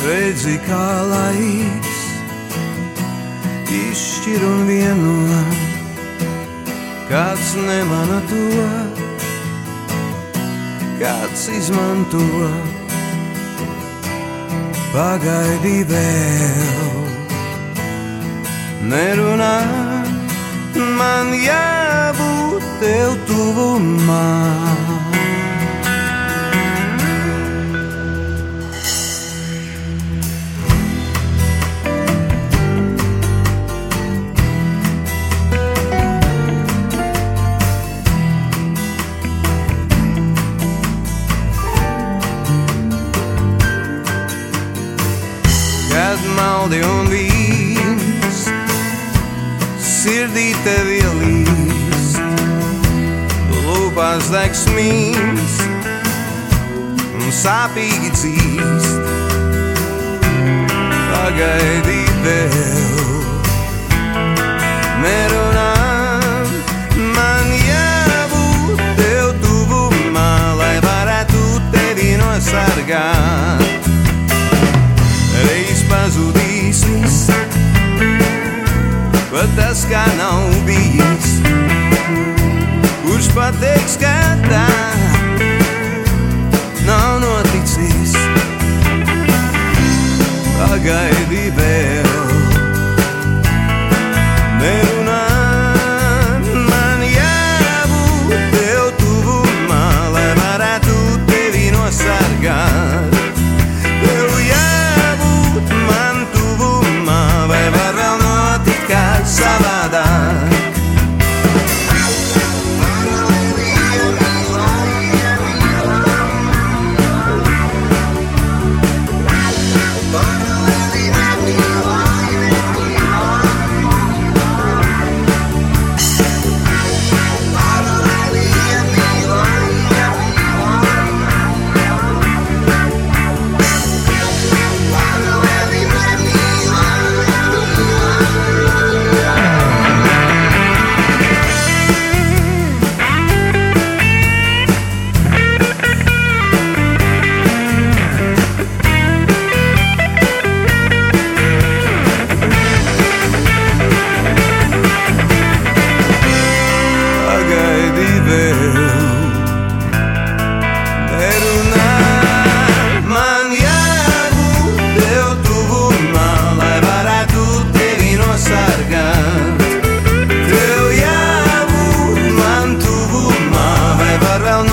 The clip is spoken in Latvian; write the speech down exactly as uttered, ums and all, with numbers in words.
Redzi, kā laiks izšķir un vieno, kāds nemana to, kāds izmanto. Pagaidi vēl, nerunā, man jābūt tev tuvumā. Kad maldi un vīns sirdī tev ielīst, lūpās deg smīns un sāpīgi dzīst. Pagaidi vēl, nerunā, man jābūt tev tuvumā, lai varētu tevi nosargāt. Reiz pazudīsis, pat tas, kā nav bijis, kurš pateiks, ka tā nav noticis. Pagaidi vēl, nerunā, man jābūt tev tuvumā, lai varētu tevi nosargāt. Man tuvumā, vai var vēl notikt kā savādāk? Tev jābūt man tuvumā, vai var vēl